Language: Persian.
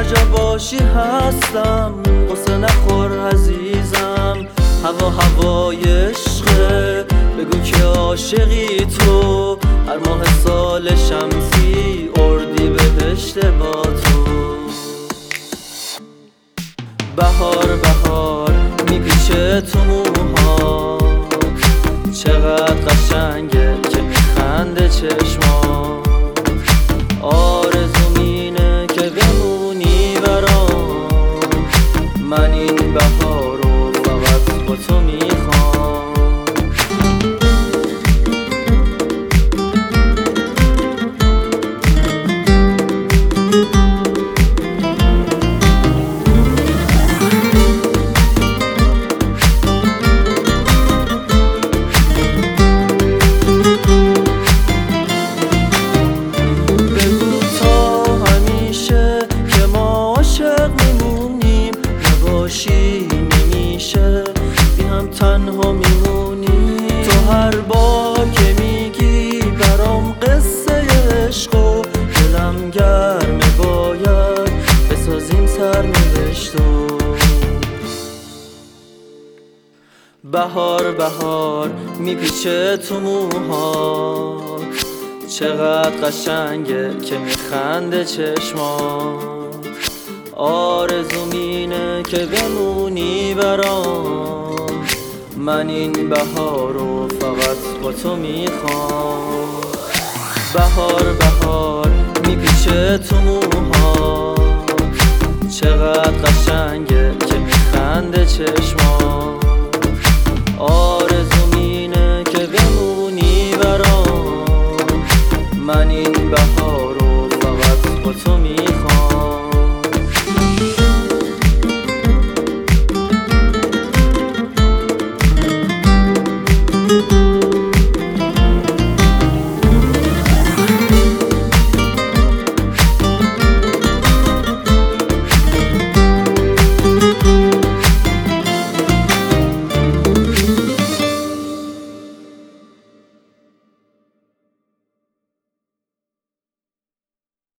جا باشی هستم، قصه نخور عزیزم. هوا هوای عشقه، بگو که عاشقی تو. هر ماه سال شمسی اردی بهشت با تو. بهار بهار میپیچه تو موها، چقدر قشنگه که میخنده چشما. آرزوم اینه که بمونی برام، من این بهار رو فقط با تو میخوام. نمیشه بی هم تنها میمونی. تو هر بار که میگی برام قصه عشق و دلم گرمه، باید بسازیم سرنوشتو. بهار بهار میپیچه تو موها، چقدر قشنگه که میخنده چشما. آرزوم اینه که بمونی برام، من این بهار رو فقط با تو میخوام. بهار بهار میپیچه تو موها، چقدر قشنگه که میخنده چشما.